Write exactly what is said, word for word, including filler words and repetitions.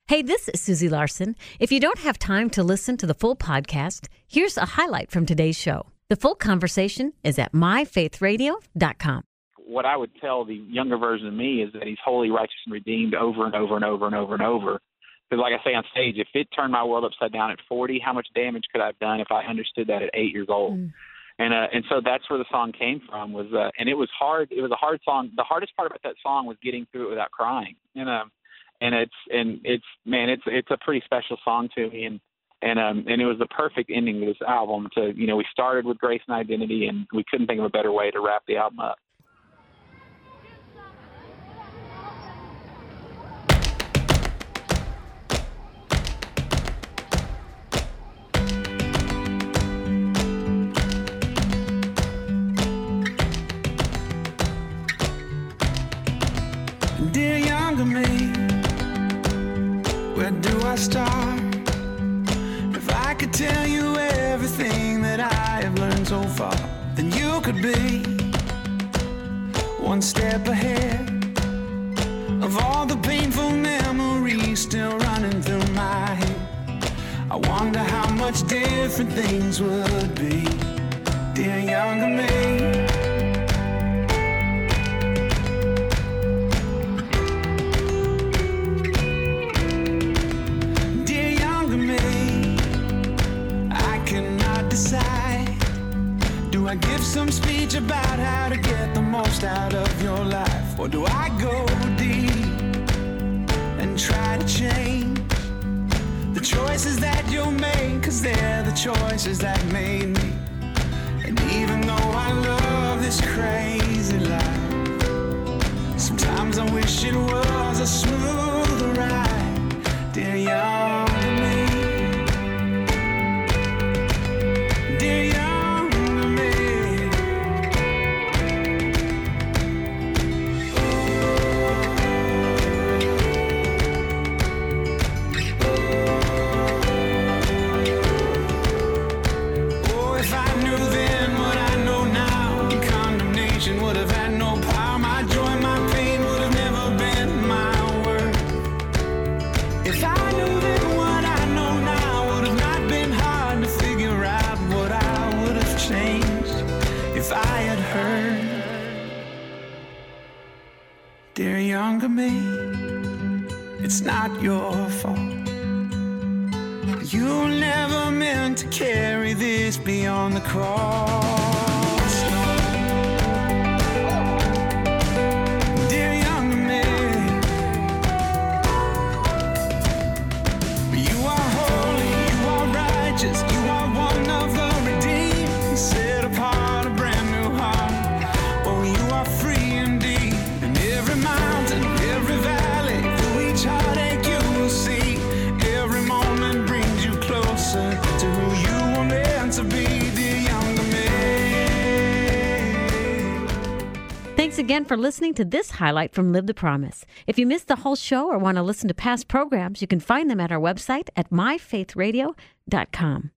Hey, this is Susie Larson. If you don't have time to listen to the full podcast, here's a highlight from today's show. The full conversation is at my faith radio dot com. What I would tell the younger version of me is that he's holy, righteous, and redeemed over and over and over and over and over. Because like I say on stage, if it turned my world upside down at forty, how much damage could I have done if I understood that at eight years old? Mm. And uh, and so that's where the song came from. Was uh, and it was hard. It was a hard song. The hardest part about that song was getting through it without crying. And um, and it's and it's man, it's it's a pretty special song to me. And and um and it was the perfect ending to this album. To you know, we started with Grace and Identity, and we couldn't think of a better way to wrap the album up. Dear younger me, where do I start? If I could tell you everything that I have learned so far, then you could be one step ahead of all the painful memories still running through my head. I wonder how much different things would be, dear younger me. Do I give some speech about how to get the most out of your life? Or do I go deep and try to change the choices that you make? Cause they're the choices that made me. And even though I love this crazy life, sometimes I wish it was a smoother ride, dear younger me. Dear younger Dear younger me, it's not your fault. You never meant to carry this beyond the cross. No. Dear younger me, you are holy, you are righteous, you are one of the redeemed, set apart a brand new heart. Oh, you are free. Mountain, every valley, through each heartache you will see. Every moment brings you closer to who you were meant to be, dear younger me. Thanks again for listening to this highlight from Live the Promise. If you missed the whole show or want to listen to past programs, you can find them at our website at my faith radio dot com.